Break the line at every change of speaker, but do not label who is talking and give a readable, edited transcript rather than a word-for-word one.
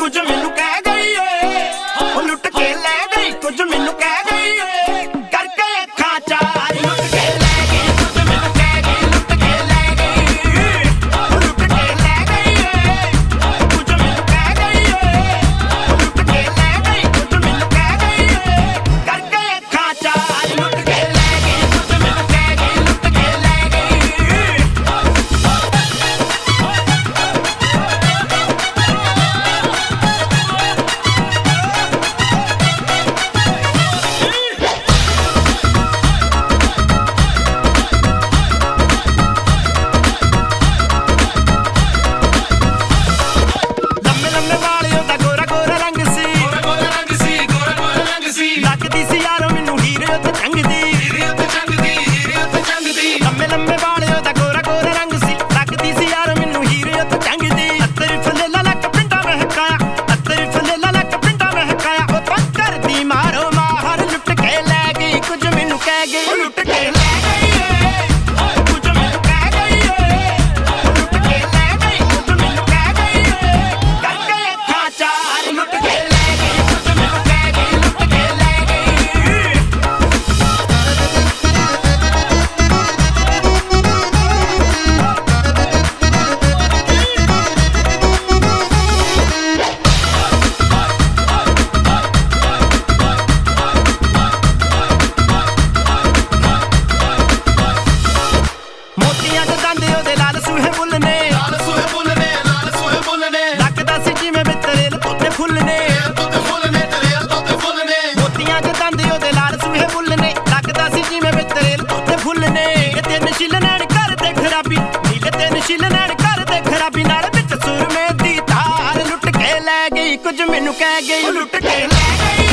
कुछ मैनू कह गई ओ लुट के ले गई कुछ मैनू कह गई करके अखां चार लुट के ले गई कुछ मैनू कह गई लुट के ले गई ओ लुट के ले गई कुछ मैनू कह गई ओ लुट के ले गई कुछ मैनू कह गई करके अखां चार लुट के ले गई कुछ मैनू कह गई लुट के ले गई कुछ मैनू कह गई लुट के ले गई।